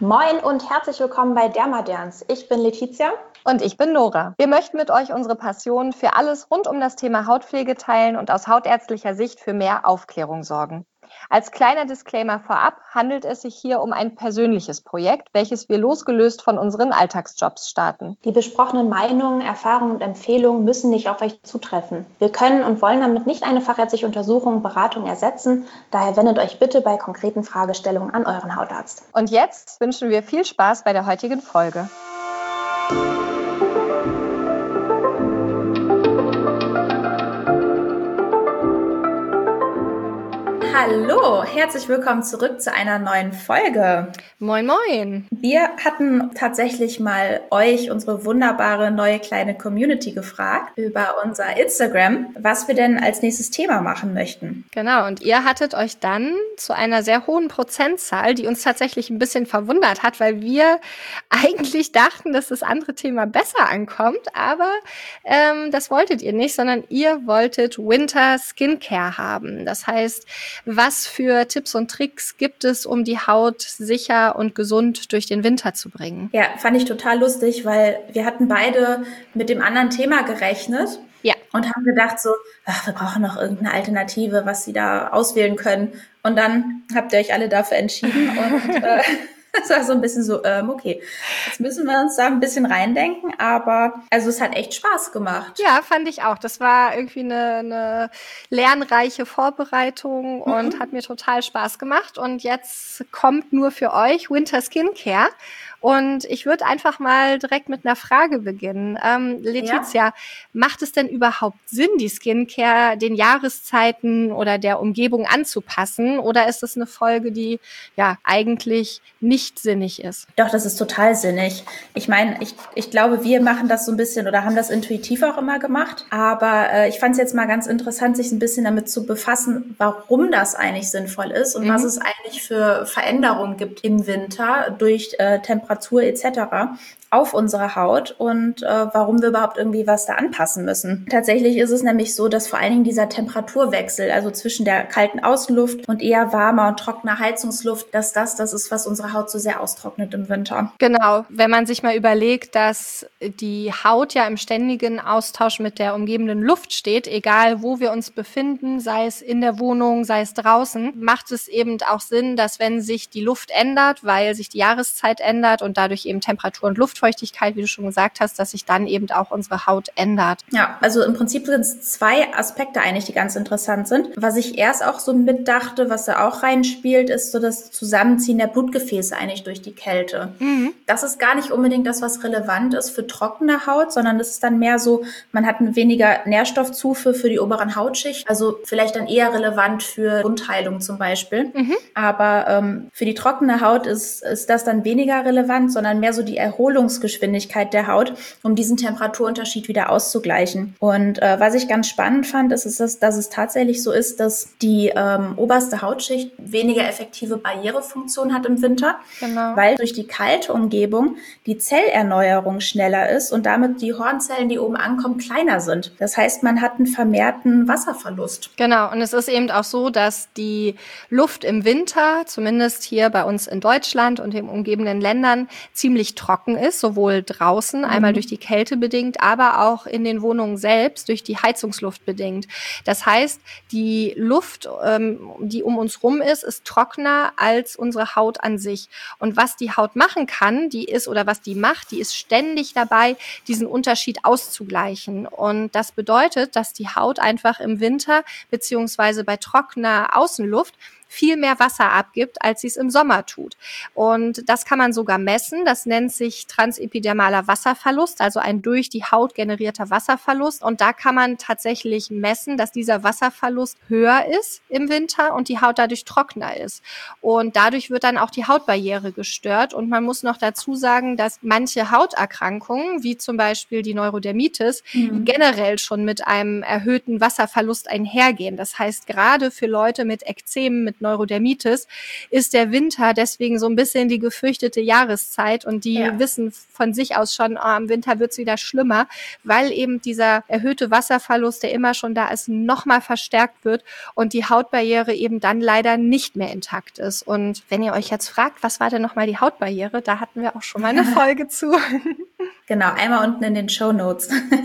Moin und herzlich willkommen bei Dermaderns. Ich bin Letizia. Und ich bin Nora. Wir möchten mit euch unsere Passion für alles rund um das Thema Hautpflege teilen und aus hautärztlicher Sicht für mehr Aufklärung sorgen. Als kleiner Disclaimer vorab handelt es sich hier um ein persönliches Projekt, welches wir losgelöst von unseren Alltagsjobs starten. Die besprochenen Meinungen, Erfahrungen und Empfehlungen müssen nicht auf euch zutreffen. Wir können und wollen damit nicht eine fachärztliche Untersuchung, Beratung ersetzen. Daher wendet euch bitte bei konkreten Fragestellungen an euren Hautarzt. Und jetzt wünschen wir viel Spaß bei der heutigen Folge. Hallo, herzlich willkommen zurück zu einer neuen Folge. Moin, moin. Wir hatten tatsächlich mal euch, unsere wunderbare neue kleine Community, gefragt über unser Instagram, was wir denn als nächstes Thema machen möchten. Genau, und ihr hattet euch dann zu einer sehr hohen Prozentzahl, die uns tatsächlich ein bisschen verwundert hat, weil wir eigentlich dachten, dass das andere Thema besser ankommt, aber das wolltet ihr nicht, sondern ihr wolltet Winter Skincare haben. Das heißt, was für Tipps und Tricks gibt es, um die Haut sicher und gesund durch den Winter zu bringen? Ja, fand ich total lustig, weil wir hatten beide mit dem anderen Thema gerechnet. Ja. Und haben gedacht so, wir brauchen noch irgendeine Alternative, was sie da auswählen können. Und dann habt ihr euch alle dafür entschieden und das war so ein bisschen so, okay, jetzt müssen wir uns da ein bisschen reindenken, aber also es hat echt Spaß gemacht. Ja, fand ich auch. Das war irgendwie eine lernreiche Vorbereitung und hat mir total Spaß gemacht. Und jetzt kommt nur für euch Winter Skincare. Und ich würde einfach mal direkt mit einer Frage beginnen. Letizia, macht es denn überhaupt Sinn, die Skincare den Jahreszeiten oder der Umgebung anzupassen? Oder ist es eine Folge, die ja eigentlich nicht sinnig ist? Doch, das ist total sinnig. Ich meine, ich glaube, wir machen das so ein bisschen oder haben das intuitiv auch immer gemacht. Aber ich fand es jetzt mal ganz interessant, sich ein bisschen damit zu befassen, warum das eigentlich sinnvoll ist und was es eigentlich für Veränderungen gibt im Winter durch Temperatur etc. auf unsere Haut und warum wir überhaupt irgendwie was da anpassen müssen. Tatsächlich ist es nämlich so, dass vor allen Dingen dieser Temperaturwechsel, also zwischen der kalten Außenluft und eher warmer und trockener Heizungsluft, dass das ist, was unsere Haut so sehr austrocknet im Winter. Genau, wenn man sich mal überlegt, dass die Haut ja im ständigen Austausch mit der umgebenden Luft steht, egal wo wir uns befinden, sei es in der Wohnung, sei es draußen, macht es eben auch Sinn, dass wenn sich die Luft ändert, weil sich die Jahreszeit ändert und dadurch eben Temperatur und Luftfeuchtigkeit, wie du schon gesagt hast, dass sich dann eben auch unsere Haut ändert. Ja, also im Prinzip sind es zwei Aspekte eigentlich, die ganz interessant sind. Was ich erst auch so mitdachte, was da auch reinspielt, ist so das Zusammenziehen der Blutgefäße eigentlich durch die Kälte. Das ist gar nicht unbedingt das, was relevant ist für trockene Haut, sondern das ist dann mehr so, man hat eine weniger Nährstoffzufuhr für die oberen Hautschicht, also vielleicht dann eher relevant für Wundheilung zum Beispiel. Aber für die trockene Haut ist das dann weniger relevant, sondern mehr so die Erholungsgeschwindigkeit der Haut, um diesen Temperaturunterschied wieder auszugleichen. Und was ich ganz spannend fand, dass es tatsächlich so ist, dass die oberste Hautschicht weniger effektive Barrierefunktion hat im Winter, weil durch die kalte Umgebung die Zellerneuerung schneller ist und damit die Hornzellen, die oben ankommen, kleiner sind. Das heißt, man hat einen vermehrten Wasserverlust. Genau, und es ist eben auch so, dass die Luft im Winter, zumindest hier bei uns in Deutschland und den umgebenden Ländern, ziemlich trocken ist, sowohl draußen, einmal durch die Kälte bedingt, aber auch in den Wohnungen selbst durch die Heizungsluft bedingt. Das heißt, die Luft, die um uns rum ist trockener als unsere Haut an sich. Und was die Haut machen kann, die ist ständig dabei, diesen Unterschied auszugleichen. Und das bedeutet, dass die Haut einfach im Winter beziehungsweise bei trockener Außenluft viel mehr Wasser abgibt, als sie es im Sommer tut. Und das kann man sogar messen. Das nennt sich transepidermaler Wasserverlust, also ein durch die Haut generierter Wasserverlust. Und da kann man tatsächlich messen, dass dieser Wasserverlust höher ist im Winter und die Haut dadurch trockener ist. Und dadurch wird dann auch die Hautbarriere gestört. Und man muss noch dazu sagen, dass manche Hauterkrankungen, wie zum Beispiel die Neurodermitis, generell schon mit einem erhöhten Wasserverlust einhergehen. Das heißt, gerade für Leute mit Ekzemen, mit mit Neurodermitis, ist der Winter deswegen so ein bisschen die gefürchtete Jahreszeit und die wissen von sich aus schon, im Winter wird's wieder schlimmer, weil eben dieser erhöhte Wasserverlust, der immer schon da ist, nochmal verstärkt wird und die Hautbarriere eben dann leider nicht mehr intakt ist. Und wenn ihr euch jetzt fragt, was war denn nochmal die Hautbarriere, da hatten wir auch schon mal eine Folge zu. Genau, einmal unten in den Shownotes.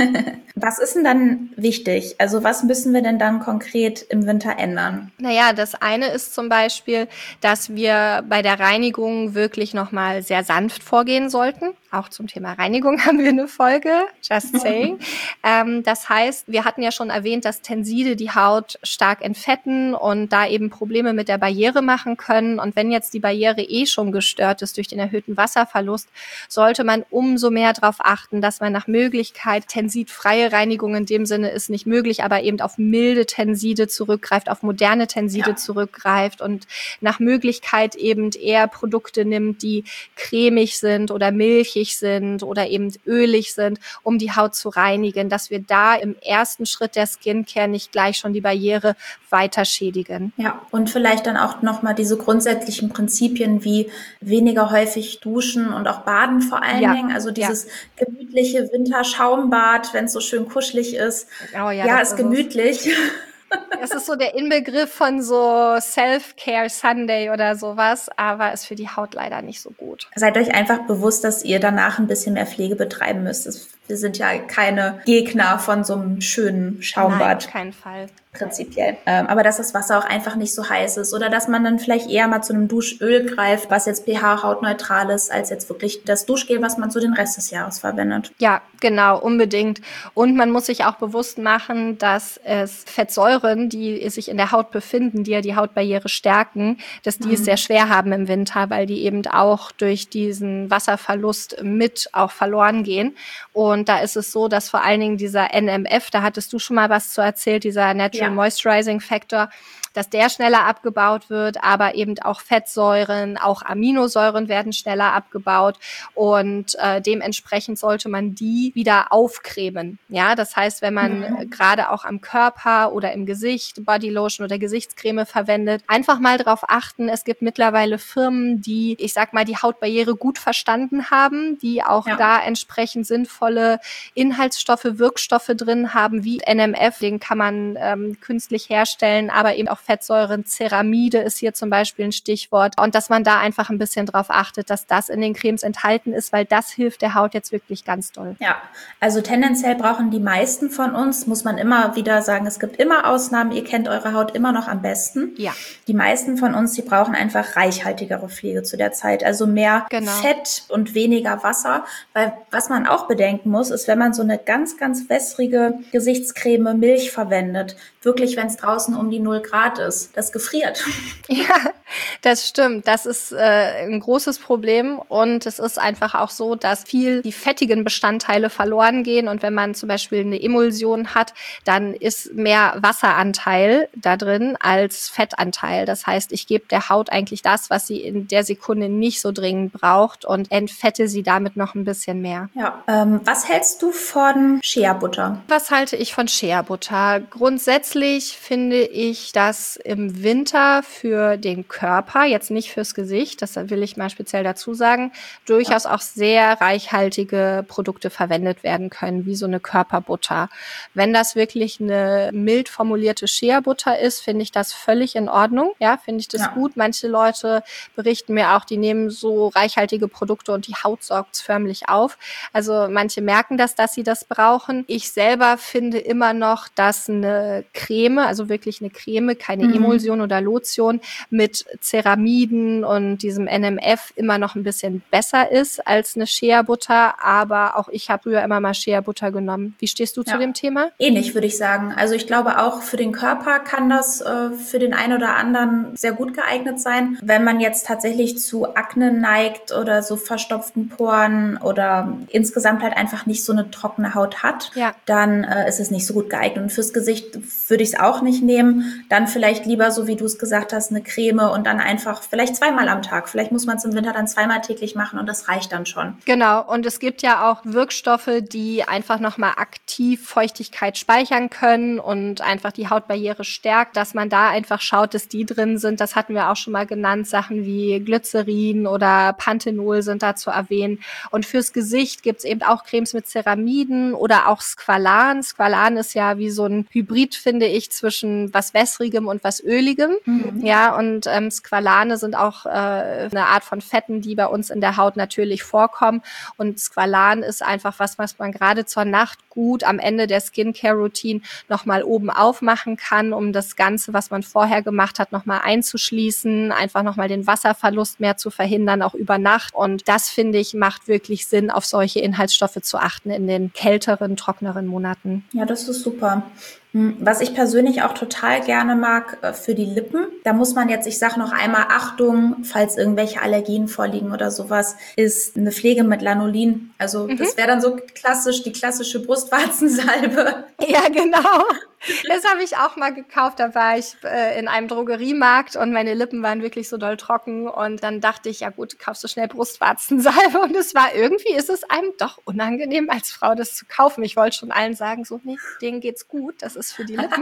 Was ist denn dann wichtig? Also was müssen wir denn dann konkret im Winter ändern? Naja, das eine ist zum Beispiel, dass wir bei der Reinigung wirklich nochmal sehr sanft vorgehen sollten. Auch zum Thema Reinigung haben wir eine Folge, just saying. Das heißt, wir hatten ja schon erwähnt, dass Tenside die Haut stark entfetten und da eben Probleme mit der Barriere machen können. Und wenn jetzt die Barriere schon gestört ist durch den erhöhten Wasserverlust, sollte man umso mehr darauf achten, dass man nach Möglichkeit tensidfreie Reinigung in dem Sinne ist nicht möglich, aber eben auf milde Tenside zurückgreift, auf moderne Tenside zurückgreift und nach Möglichkeit eben eher Produkte nimmt, die cremig sind oder milchig sind oder eben ölig sind, um die Haut zu reinigen, dass wir da im ersten Schritt der Skincare nicht gleich schon die Barriere weiter schädigen. Ja, und vielleicht dann auch nochmal diese grundsätzlichen Prinzipien wie weniger häufig duschen und auch baden vor allen Dingen. Also dieses gemütliche Winterschaumbad, wenn es so schön kuschelig ist. Oh ja, ist gemütlich. Das ist so der Inbegriff von so Self-Care Sunday oder sowas, aber ist für die Haut leider nicht so gut. Seid euch einfach bewusst, dass ihr danach ein bisschen mehr Pflege betreiben müsst. Wir sind ja keine Gegner von so einem schönen Schaumbad. Nein, auf keinen Fall. Prinzipiell. Aber dass das Wasser auch einfach nicht so heiß ist oder dass man dann vielleicht eher mal zu einem Duschöl greift, was jetzt pH-hautneutral ist, als jetzt wirklich das Duschgel, was man so den Rest des Jahres verwendet. Ja, genau, unbedingt. Und man muss sich auch bewusst machen, dass es Fettsäuren, die sich in der Haut befinden, die ja die Hautbarriere stärken, dass die es sehr schwer haben im Winter, weil die eben auch durch diesen Wasserverlust mit auch verloren gehen. Und da ist es so, dass vor allen Dingen dieser NMF, da hattest du schon mal was zu erzählt, dieser Natural Moisturizing Factor, dass der schneller abgebaut wird, aber eben auch Fettsäuren, auch Aminosäuren werden schneller abgebaut und dementsprechend sollte man die wieder aufcremen. Ja, das heißt, wenn man gerade auch am Körper oder im Gesicht Bodylotion oder Gesichtscreme verwendet, einfach mal darauf achten, es gibt mittlerweile Firmen, die, ich sag mal, die Hautbarriere gut verstanden haben, die auch da entsprechend sinnvolle Inhaltsstoffe, Wirkstoffe drin haben, wie NMF, den kann man künstlich herstellen, aber eben auch Fettsäuren, Ceramide ist hier zum Beispiel ein Stichwort. Und dass man da einfach ein bisschen drauf achtet, dass das in den Cremes enthalten ist, weil das hilft der Haut jetzt wirklich ganz doll. Ja, also tendenziell brauchen die meisten von uns, muss man immer wieder sagen, es gibt immer Ausnahmen, ihr kennt eure Haut immer noch am besten. Ja. Die meisten von uns, die brauchen einfach reichhaltigere Pflege zu der Zeit, also mehr Fett und weniger Wasser, weil was man auch bedenken muss, ist, wenn man so eine ganz, ganz wässrige Gesichtscreme, Milch verwendet, wirklich, wenn es draußen um die 0 Grad ist, das gefriert. Ja, das stimmt. Das ist ein großes Problem und es ist einfach auch so, dass viel die fettigen Bestandteile verloren gehen und wenn man zum Beispiel eine Emulsion hat, dann ist mehr Wasseranteil da drin als Fettanteil. Das heißt, ich gebe der Haut eigentlich das, was sie in der Sekunde nicht so dringend braucht und entfette sie damit noch ein bisschen mehr. Ja. Was hältst du von Shea-Butter? Was halte ich von Shea-Butter? Grundsätzlich finde ich, dass im Winter für den Körper, jetzt nicht fürs Gesicht, das will ich mal speziell dazu sagen, durchaus auch sehr reichhaltige Produkte verwendet werden können, wie so eine Körperbutter. Wenn das wirklich eine mild formulierte Shea-Butter ist, finde ich das völlig in Ordnung. Ja, finde ich das gut. Manche Leute berichten mir auch, die nehmen so reichhaltige Produkte und die Haut saugt es förmlich auf. Also manche merken das, dass sie das brauchen. Ich selber finde immer noch, dass eine Creme, also wirklich eine Creme, keine Emulsion oder Lotion mit Ceramiden und diesem NMF immer noch ein bisschen besser ist als eine Shea-Butter, aber auch ich habe früher immer mal Shea-Butter genommen. Wie stehst du zu dem Thema? Ähnlich, würde ich sagen. Also ich glaube auch für den Körper kann das für den einen oder anderen sehr gut geeignet sein. Wenn man jetzt tatsächlich zu Akne neigt oder so verstopften Poren oder insgesamt halt einfach nicht so eine trockene Haut hat, dann ist es nicht so gut geeignet. Und fürs Gesicht würde ich es auch nicht nehmen. Dann vielleicht lieber, so wie du es gesagt hast, eine Creme und dann einfach vielleicht zweimal am Tag. Vielleicht muss man es im Winter dann zweimal täglich machen und das reicht dann schon. Genau, und es gibt ja auch Wirkstoffe, die einfach nochmal aktiv Feuchtigkeit speichern können und einfach die Hautbarriere stärkt, dass man da einfach schaut, dass die drin sind. Das hatten wir auch schon mal genannt, Sachen wie Glycerin oder Panthenol sind da zu erwähnen. Und fürs Gesicht gibt's eben auch Cremes mit Ceramiden oder auch Squalan. Squalan ist ja wie so ein Hybrid, finde ich, zwischen was Wässrigem und was Öligem. Ja, und Squalane sind auch eine Art von Fetten, die bei uns in der Haut natürlich vorkommen. Und Squalan ist einfach was man gerade zur Nacht gut am Ende der Skincare-Routine nochmal oben aufmachen kann, um das Ganze, was man vorher gemacht hat, nochmal einzuschließen, einfach nochmal den Wasserverlust mehr zu verhindern, auch über Nacht. Und das, finde ich, macht wirklich Sinn, auf solche Inhaltsstoffe zu achten in den kälteren, trockeneren Monaten. Ja, das ist super. Was ich persönlich auch total gerne mag für die Lippen, da muss man jetzt, ich sage noch einmal Achtung, falls irgendwelche Allergien vorliegen oder sowas, ist eine Pflege mit Lanolin. Also das wäre dann so klassisch, die klassische Brustwarzensalbe. Ja, genau. Das habe ich auch mal gekauft. Da war ich in einem Drogeriemarkt und meine Lippen waren wirklich so doll trocken. Und dann dachte ich, ja gut, kaufst du schnell Brustwarzensalbe. Und es war irgendwie, ist es einem doch unangenehm, als Frau das zu kaufen. Ich wollte schon allen sagen, so, nee, denen geht's gut. Das ist für die Lippen.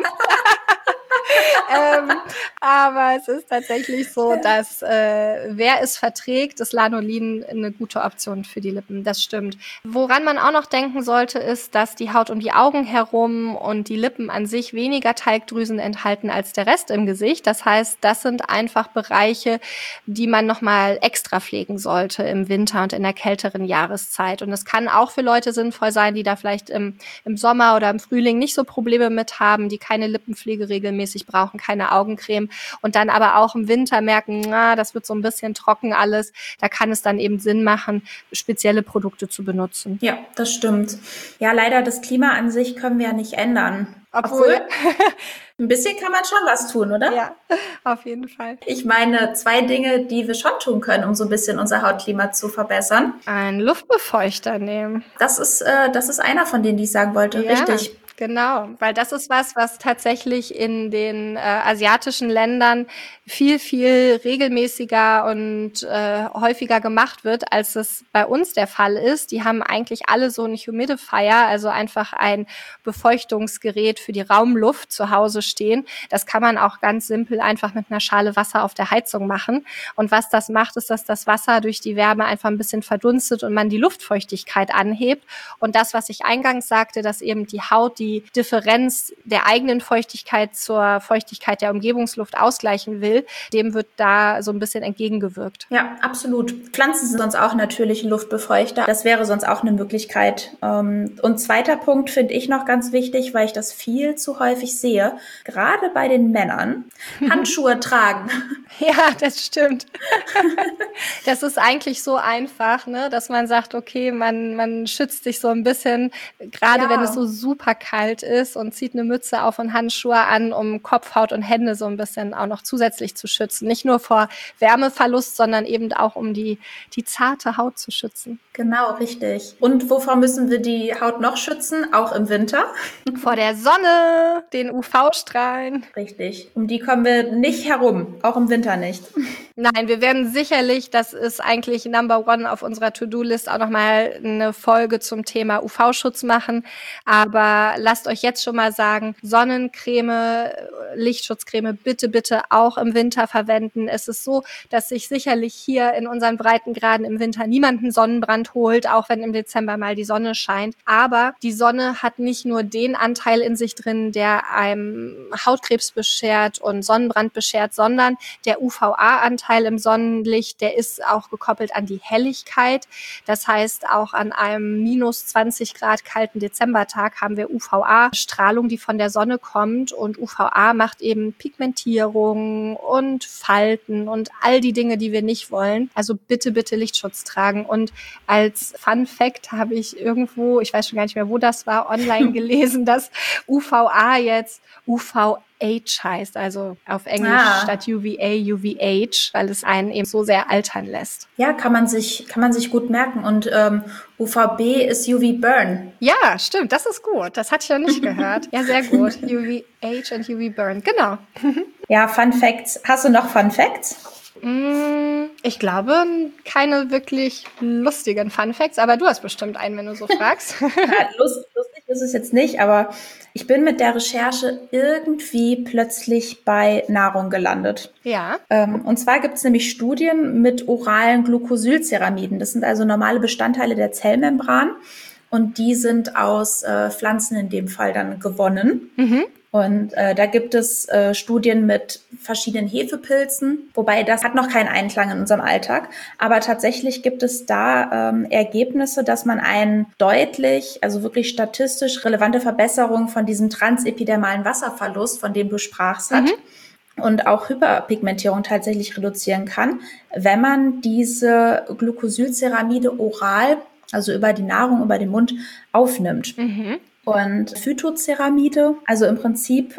Aber es ist tatsächlich so, dass wer es verträgt, ist Lanolin eine gute Option für die Lippen. Das stimmt. Woran man auch noch denken sollte, ist, dass die Haut um die Augen herum und die Lippen an sich weniger Talgdrüsen enthalten als der Rest im Gesicht. Das heißt, das sind einfach Bereiche, die man nochmal extra pflegen sollte im Winter und in der kälteren Jahreszeit. Und es kann auch für Leute sinnvoll sein, die da vielleicht im Sommer oder im Frühling nicht so Probleme mit haben, die keine Lippenpflege regelmäßig brauchen, keine Augencreme und dann aber auch im Winter merken, das wird so ein bisschen trocken alles. Da kann es dann eben Sinn machen, spezielle Produkte zu benutzen. Ja, das stimmt. Ja, leider das Klima an sich können wir ja nicht ändern. Obwohl ein bisschen kann man schon was tun, oder? Ja, auf jeden Fall. Ich meine, 2 Dinge, die wir schon tun können, um so ein bisschen unser Hautklima zu verbessern. Einen Luftbefeuchter nehmen. Das ist einer von denen, die ich sagen wollte. Ja. Richtig. Genau, weil das ist was tatsächlich in den asiatischen Ländern viel, viel regelmäßiger und häufiger gemacht wird, als es bei uns der Fall ist. Die haben eigentlich alle so einen Humidifier, also einfach ein Befeuchtungsgerät für die Raumluft zu Hause stehen. Das kann man auch ganz simpel einfach mit einer Schale Wasser auf der Heizung machen. Und was das macht, ist, dass das Wasser durch die Wärme einfach ein bisschen verdunstet und man die Luftfeuchtigkeit anhebt. Und das, was ich eingangs sagte, dass eben die Haut die Differenz der eigenen Feuchtigkeit zur Feuchtigkeit der Umgebungsluft ausgleichen will, dem wird da so ein bisschen entgegengewirkt. Ja, absolut. Pflanzen sind sonst auch natürliche Luftbefeuchter. Das wäre sonst auch eine Möglichkeit. Und zweiter Punkt finde ich noch ganz wichtig, weil ich das viel zu häufig sehe, gerade bei den Männern, Handschuhe tragen. Ja, das stimmt. Das ist eigentlich so einfach, ne, dass man sagt, okay, man schützt sich so ein bisschen, gerade wenn es so super kalt ist und zieht eine Mütze auf und Handschuhe an, um Kopf, Haut und Hände so ein bisschen auch noch zusätzlich zu schützen. Nicht nur vor Wärmeverlust, sondern eben auch um die zarte Haut zu schützen. Genau, richtig. Und wovor müssen wir die Haut noch schützen? Auch im Winter? Vor der Sonne, den UV-Strahlen. Richtig. Um die kommen wir nicht herum, auch im Winter nicht. Nein, wir werden sicherlich, das ist eigentlich Number One auf unserer To-Do-List, auch nochmal eine Folge zum Thema UV-Schutz machen. Aber lasst euch jetzt schon mal sagen, Sonnencreme, Lichtschutzcreme bitte, bitte auch im Winter verwenden. Es ist so, dass sich sicherlich hier in unseren Breitengraden im Winter niemand einen Sonnenbrand holt, auch wenn im Dezember mal die Sonne scheint. Aber die Sonne hat nicht nur den Anteil in sich drin, der einem Hautkrebs beschert und Sonnenbrand beschert, sondern der UVA-Anteil im Sonnenlicht, der ist auch gekoppelt an die Helligkeit. Das heißt, auch an einem minus 20 Grad kalten Dezembertag haben wir UVA-Strahlung, die von der Sonne kommt. Und UVA macht eben Pigmentierung und Falten und all die Dinge, die wir nicht wollen. Also bitte, bitte Lichtschutz tragen. Und als Fun Fact habe ich irgendwo, ich weiß schon gar nicht mehr, wo das war, online gelesen, dass UVA jetzt UVL UVH heißt, also auf Englisch statt UVA, UVH, weil es einen eben so sehr altern lässt. Ja, kann man sich gut merken. Und UVB ist UV Burn. Ja, stimmt, das ist gut. Das hatte ich noch nicht gehört. Ja, sehr gut. UVH und UV Burn, genau. Ja, Fun Facts. Hast du noch Fun Facts? Ich glaube, keine wirklich lustigen Fun Facts, aber du hast bestimmt einen, wenn du so fragst. Ja, lustig ist es jetzt nicht, aber ich bin mit der Recherche irgendwie plötzlich bei Nahrung gelandet. Ja. Und zwar gibt es nämlich Studien mit oralen Glucosylceramiden. Das sind also normale Bestandteile der Zellmembran und die sind aus Pflanzen in dem Fall dann gewonnen. Mhm. Und da gibt es Studien mit verschiedenen Hefepilzen, wobei das hat noch keinen Einklang in unserem Alltag. Aber tatsächlich gibt es da Ergebnisse, dass man eine deutlich, also wirklich statistisch relevante Verbesserung von diesem transepidermalen Wasserverlust, von dem du sprachst, hat. Und auch Hyperpigmentierung tatsächlich reduzieren kann, wenn man diese Glucosylceramide oral, also über die Nahrung, über den Mund, aufnimmt. Mhm. Und Phytoceramide, also im Prinzip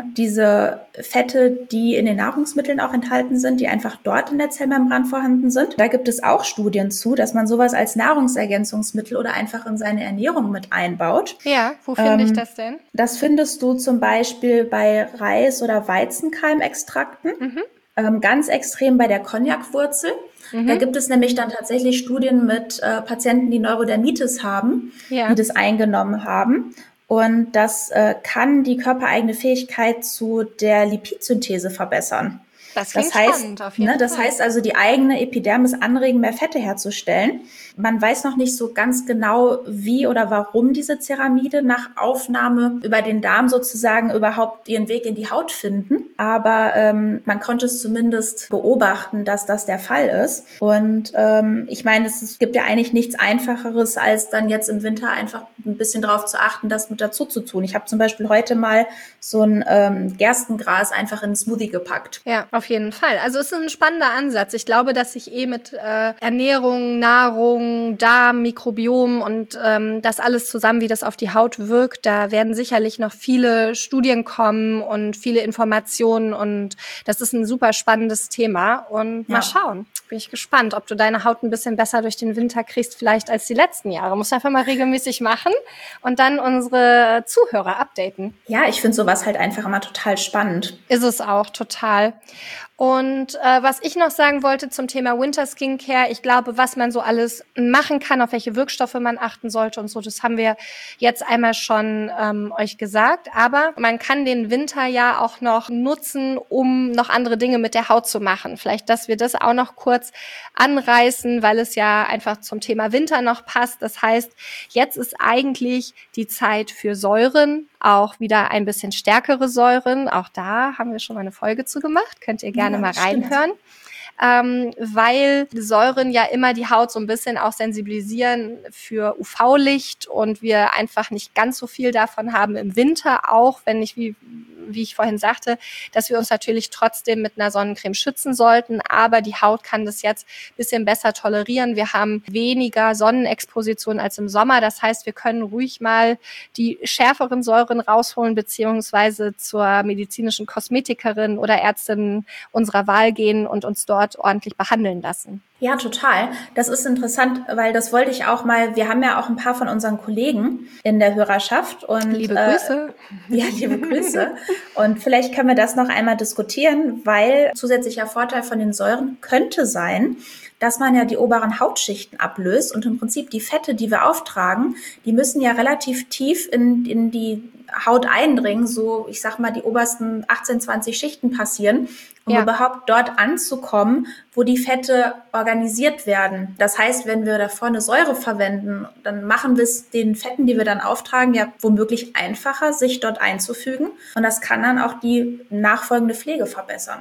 diese Fette, die in den Nahrungsmitteln auch enthalten sind, die einfach dort in der Zellmembran vorhanden sind. Da gibt es auch Studien zu, dass man sowas als Nahrungsergänzungsmittel oder einfach in seine Ernährung mit einbaut. Ja, wo finde ich das denn? Das findest du zum Beispiel bei Reis- oder Weizenkeimextrakten. Mhm. Ganz extrem bei der Cognacwurzel. Da gibt es nämlich dann tatsächlich Studien mit Patienten, die Neurodermitis haben, die das eingenommen haben. Und das kann die körpereigene Fähigkeit zu der Lipidsynthese verbessern. Das heißt, spannend, auf jeden Fall. Das heißt also, die eigene Epidermis anregen, mehr Fette herzustellen. Man weiß noch nicht so ganz genau, wie oder warum diese Ceramide nach Aufnahme über den Darm sozusagen überhaupt ihren Weg in die Haut finden. Aber man konnte es zumindest beobachten, dass das der Fall ist. Und ich meine, es gibt ja eigentlich nichts Einfacheres, als dann jetzt im Winter einfach ein bisschen darauf zu achten, das mit dazu zu tun. Ich habe zum Beispiel heute mal so ein Gerstengras einfach in einen Smoothie gepackt. Ja, auf jeden Fall. Also es ist ein spannender Ansatz. Ich glaube, dass sich mit Ernährung, Nahrung, Darm, Mikrobiom und das alles zusammen, wie das auf die Haut wirkt, da werden sicherlich noch viele Studien kommen und viele Informationen und das ist ein super spannendes Thema und mal schauen. Bin ich gespannt, ob du deine Haut ein bisschen besser durch den Winter kriegst, vielleicht als die letzten Jahre. Musst du einfach mal regelmäßig machen und dann unsere Zuhörer updaten. Ja, ich finde sowas halt einfach immer total spannend. Ist es auch, total. Und was ich noch sagen wollte zum Thema Winter Skincare, ich glaube, was man so alles machen kann, auf welche Wirkstoffe man achten sollte und so, das haben wir jetzt einmal schon euch gesagt. Aber man kann den Winter ja auch noch nutzen, um noch andere Dinge mit der Haut zu machen. Vielleicht, dass wir das auch noch kurz anreißen, weil es ja einfach zum Thema Winter noch passt. Das heißt, jetzt ist eigentlich die Zeit für Säuren, auch wieder ein bisschen stärkere Säuren. Auch da haben wir schon mal eine Folge zu gemacht. Könnt ihr gerne mal reinhören. Weil Säuren ja immer die Haut so ein bisschen auch sensibilisieren für UV-Licht und wir einfach nicht ganz so viel davon haben im Winter, auch wenn nicht, wie ich vorhin sagte, dass wir uns natürlich trotzdem mit einer Sonnencreme schützen sollten, aber die Haut kann das jetzt ein bisschen besser tolerieren. Wir haben weniger Sonnenexposition als im Sommer, das heißt, wir können ruhig mal die schärferen Säuren rausholen, beziehungsweise zur medizinischen Kosmetikerin oder Ärztin unserer Wahl gehen und uns dort ordentlich behandeln lassen. Ja, total. Das ist interessant, weil das wollte ich auch mal, wir haben ja auch ein paar von unseren Kollegen in der Hörerschaft und liebe Grüße. Ja, liebe Grüße. Und vielleicht können wir das noch einmal diskutieren, weil zusätzlicher Vorteil von den Säuren könnte sein, dass man ja die oberen Hautschichten ablöst und im Prinzip die Fette, die wir auftragen, die müssen ja relativ tief in die Haut eindringen, so ich sag mal die obersten 18, 20 Schichten passieren, um überhaupt dort anzukommen, wo die Fette organisiert werden. Das heißt, wenn wir da vorne Säure verwenden, dann machen wir es den Fetten, die wir dann auftragen, ja womöglich einfacher, sich dort einzufügen und das kann dann auch die nachfolgende Pflege verbessern.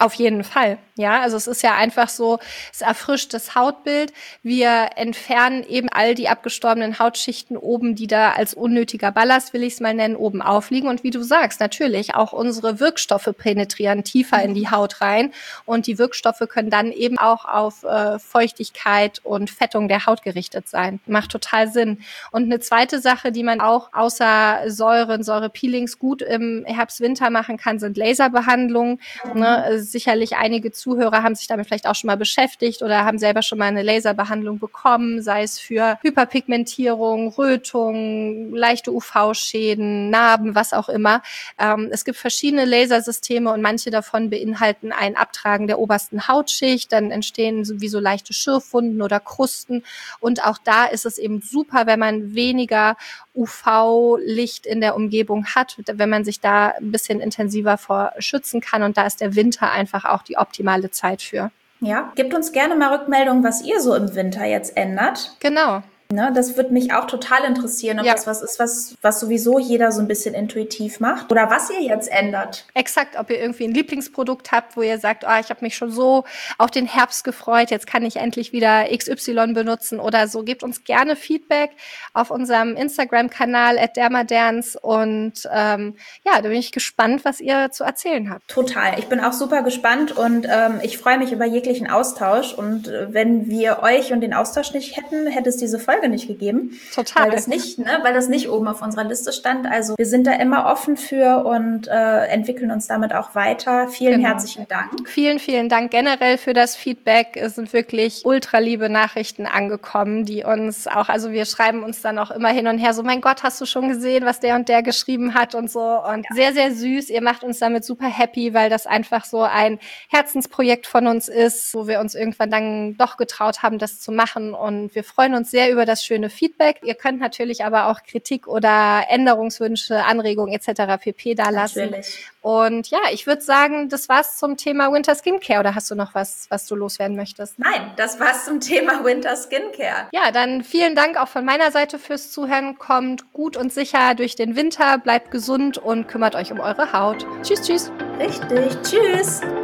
Auf jeden Fall, ja. Also es ist ja einfach so, es erfrischt das Hautbild. Wir entfernen eben all die abgestorbenen Hautschichten oben, die da als unnötiger Ballast, will ich es mal nennen, oben aufliegen. Und wie du sagst, natürlich, auch unsere Wirkstoffe penetrieren tiefer in die Haut rein. Und die Wirkstoffe können dann eben auch auf Feuchtigkeit und Fettung der Haut gerichtet sein. Macht total Sinn. Und eine zweite Sache, die man auch außer Säurepeelings gut im Herbst, Winter machen kann, sind Laserbehandlungen. Ne? Sicherlich einige Zuhörer haben sich damit vielleicht auch schon mal beschäftigt oder haben selber schon mal eine Laserbehandlung bekommen, sei es für Hyperpigmentierung, Rötung, leichte UV-Schäden, Narben, was auch immer. Es gibt verschiedene Lasersysteme und manche davon beinhalten ein Abtragen der obersten Hautschicht, dann entstehen sowieso leichte Schürfwunden oder Krusten und auch da ist es eben super, wenn man weniger UV-Licht in der Umgebung hat, wenn man sich da ein bisschen intensiver vor schützen kann und da ist der Winter einfach auch die optimale Zeit für. Ja, gebt uns gerne mal Rückmeldung, was ihr so im Winter jetzt ändert. Genau. Ne, das würde mich auch total interessieren, ob das was ist, was sowieso jeder so ein bisschen intuitiv macht oder was ihr jetzt ändert. Exakt, ob ihr irgendwie ein Lieblingsprodukt habt, wo ihr sagt, ich habe mich schon so auf den Herbst gefreut, jetzt kann ich endlich wieder XY benutzen oder so. Gebt uns gerne Feedback auf unserem Instagram-Kanal @dermaderns und da bin ich gespannt, was ihr zu erzählen habt. Total, ich bin auch super gespannt und ich freue mich über jeglichen Austausch und wenn wir euch und den Austausch nicht hätten, hätte es diese Folge nicht gegeben. Total. Weil das nicht oben auf unserer Liste stand. Also wir sind da immer offen für und entwickeln uns damit auch weiter. Vielen herzlichen Dank. Vielen, vielen Dank generell für das Feedback. Es sind wirklich ultra liebe Nachrichten angekommen, die uns auch, also wir schreiben uns dann auch immer hin und her so, mein Gott, hast du schon gesehen, was der und der geschrieben hat und so. Und sehr, sehr süß. Ihr macht uns damit super happy, weil das einfach so ein Herzensprojekt von uns ist, wo wir uns irgendwann dann doch getraut haben, das zu machen. Und wir freuen uns sehr über das schöne Feedback. Ihr könnt natürlich aber auch Kritik oder Änderungswünsche, Anregungen etc. pp. da lassen. Natürlich. Und ja, ich würde sagen, das war's zum Thema Winter Skincare. Oder hast du noch was du loswerden möchtest? Nein, das war's zum Thema Winter Skincare. Ja, dann vielen Dank auch von meiner Seite fürs Zuhören. Kommt gut und sicher durch den Winter, bleibt gesund und kümmert euch um eure Haut. Tschüss, tschüss. Richtig, tschüss.